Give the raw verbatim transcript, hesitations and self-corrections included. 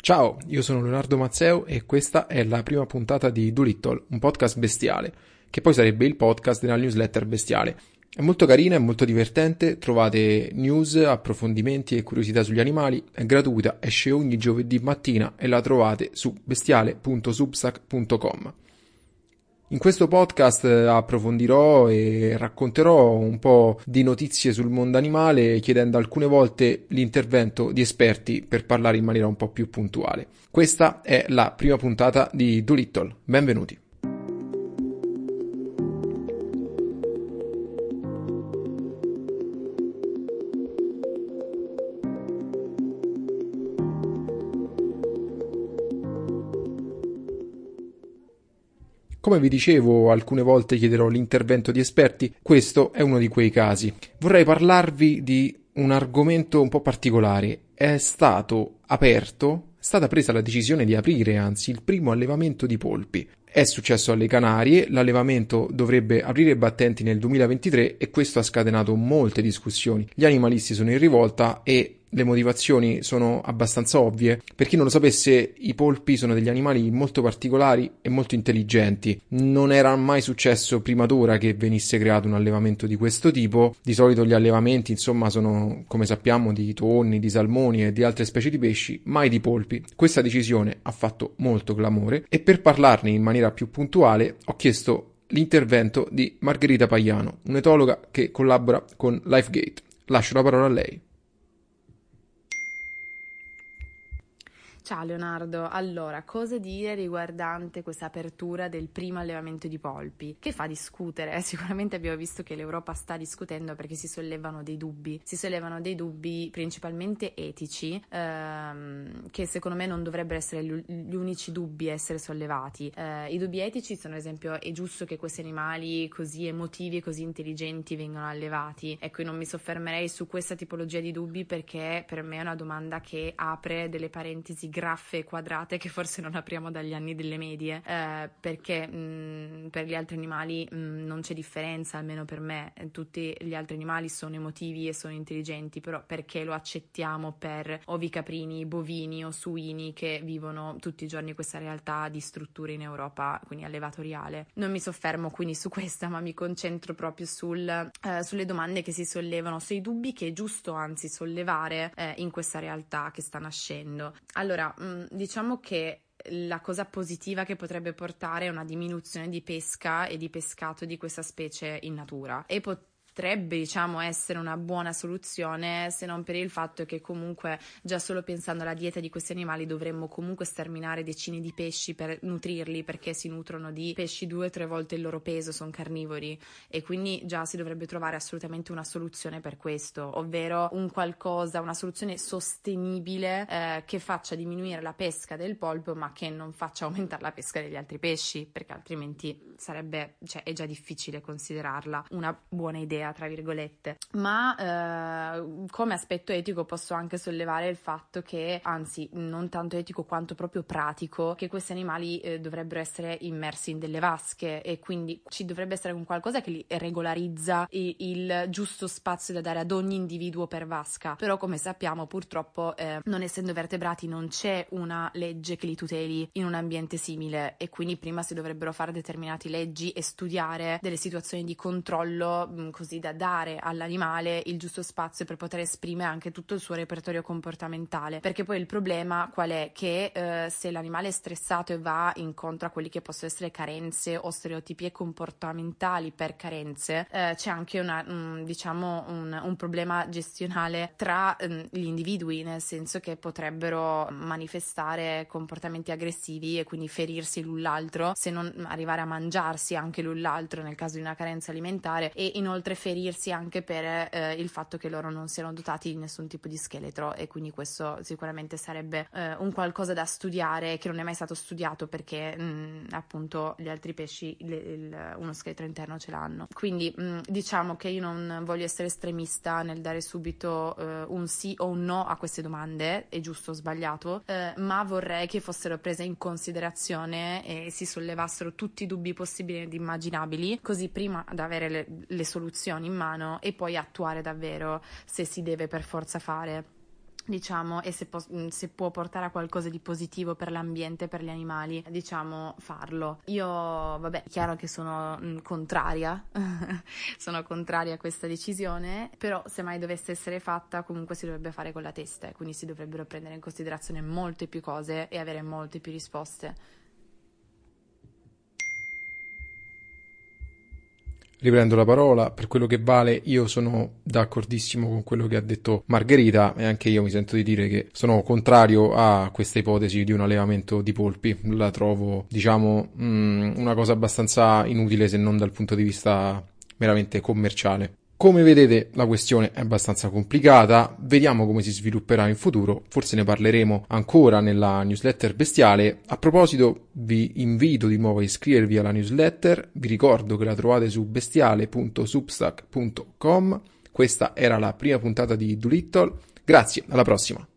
Ciao, io sono Leonardo Mazzeo e questa è la prima puntata di Doolittle, un podcast bestiale, che poi sarebbe il podcast della newsletter bestiale. È molto carina, è molto divertente, trovate news, approfondimenti e curiosità sugli animali, è gratuita, esce ogni giovedì mattina e la trovate su bestiale punto substack punto com. In questo podcast approfondirò e racconterò un po' di notizie sul mondo animale, chiedendo alcune volte l'intervento di esperti per parlare in maniera un po' più puntuale. Questa è la prima puntata di Doolittle. Benvenuti. Come vi dicevo, alcune volte chiederò l'intervento di esperti, questo è uno di quei casi. Vorrei parlarvi di un argomento un po' particolare. È stato aperto, è stata presa la decisione di aprire, anzi, il primo allevamento di polpi. È successo alle Canarie, l'allevamento dovrebbe aprire i battenti nel duemilaventitré e questo ha scatenato molte discussioni. Gli animalisti sono in rivolta e le motivazioni sono abbastanza ovvie. Per chi non lo sapesse, i polpi sono degli animali molto particolari e molto intelligenti. Non era mai successo prima d'ora che venisse creato un allevamento di questo tipo. Di solito gli allevamenti, insomma, sono, come sappiamo, di tonni, di salmoni e di altre specie di pesci, mai di polpi. Questa decisione ha fatto molto clamore e per parlarne in maniera più puntuale ho chiesto l'intervento di Margherita Pagliano, un'etologa che collabora con LifeGate. Lascio la parola a lei. Ciao Leonardo, allora cosa dire riguardante questa apertura del primo allevamento di polpi? Che fa discutere? Sicuramente abbiamo visto che l'Europa sta discutendo perché si sollevano dei dubbi, si sollevano dei dubbi principalmente etici, ehm, che secondo me non dovrebbero essere gli unici dubbi a essere sollevati. Eh, I dubbi etici sono ad esempio: è giusto che questi animali così emotivi e così intelligenti vengano allevati? Ecco, io non mi soffermerei su questa tipologia di dubbi perché per me è una domanda che apre delle parentesi graffe e quadrate che forse non apriamo dagli anni delle medie, eh, perché mh, per gli altri animali mh, non c'è differenza, almeno per me. Tutti gli altri animali sono emotivi e sono intelligenti, però perché lo accettiamo per ovi caprini, bovini o suini che vivono tutti i giorni questa realtà di strutture in Europa, quindi allevatoriale? Non mi soffermo quindi su questa, ma mi concentro proprio sul, eh, sulle domande che si sollevano, sui dubbi che è giusto anzi sollevare eh, in questa realtà che sta nascendo. Allora, diciamo che la cosa positiva che potrebbe portare è una diminuzione di pesca e di pescato di questa specie in natura e potrebbe, diciamo, essere una buona soluzione, se non per il fatto che comunque già solo pensando alla dieta di questi animali dovremmo comunque sterminare decine di pesci per nutrirli, perché si nutrono di pesci due o tre volte il loro peso, sono carnivori, e quindi già si dovrebbe trovare assolutamente una soluzione per questo, ovvero un qualcosa, una soluzione sostenibile eh, che faccia diminuire la pesca del polpo ma che non faccia aumentare la pesca degli altri pesci, perché altrimenti sarebbe, cioè è già difficile considerarla una buona idea tra virgolette. Ma eh, come aspetto etico posso anche sollevare il fatto che, anzi non tanto etico quanto proprio pratico, che questi animali eh, dovrebbero essere immersi in delle vasche e quindi ci dovrebbe essere un qualcosa che li regolarizza il, il giusto spazio da dare ad ogni individuo per vasca. Però come sappiamo purtroppo eh, non essendo vertebrati non c'è una legge che li tuteli in un ambiente simile e quindi prima si dovrebbero fare determinate leggi e studiare delle situazioni di controllo mh, così da dare all'animale il giusto spazio per poter esprimere anche tutto il suo repertorio comportamentale, perché poi il problema qual è? Che eh, se l'animale è stressato e va incontro a quelli che possono essere carenze o stereotipie comportamentali per carenze, eh, c'è anche una, mh, diciamo un, un problema gestionale tra mh, gli individui, nel senso che potrebbero manifestare comportamenti aggressivi e quindi ferirsi l'un l'altro, se non arrivare a mangiarsi anche l'un l'altro nel caso di una carenza alimentare, e inoltre ferirsi anche per eh, il fatto che loro non siano dotati di nessun tipo di scheletro, e quindi questo sicuramente sarebbe eh, un qualcosa da studiare che non è mai stato studiato perché mh, appunto gli altri pesci le, il, uno scheletro interno ce l'hanno. Quindi mh, diciamo che io non voglio essere estremista nel dare subito eh, un sì o un no a queste domande, è giusto o sbagliato, eh, ma vorrei che fossero prese in considerazione e si sollevassero tutti i dubbi possibili ed immaginabili, così prima da avere le, le soluzioni in mano e poi attuare davvero se si deve per forza fare. diciamo, e se, po- se può portare a qualcosa di positivo per l'ambiente, per gli animali, diciamo, farlo. Io, vabbè, è chiaro che sono mh, contraria, sono contraria a questa decisione, però se mai dovesse essere fatta, comunque si dovrebbe fare con la testa, quindi si dovrebbero prendere in considerazione molte più cose e avere molte più risposte. Riprendo la parola, per quello che vale io sono d'accordissimo con quello che ha detto Margherita e anche io mi sento di dire che sono contrario a questa ipotesi di un allevamento di polpi, la trovo diciamo mh, una cosa abbastanza inutile se non dal punto di vista meramente commerciale. Come vedete la questione è abbastanza complicata, vediamo come si svilupperà in futuro, forse ne parleremo ancora nella newsletter bestiale. A proposito vi invito di nuovo a iscrivervi alla newsletter, vi ricordo che la trovate su bestiale punto substack punto com. Questa era la prima puntata di Doolittle, grazie, alla prossima!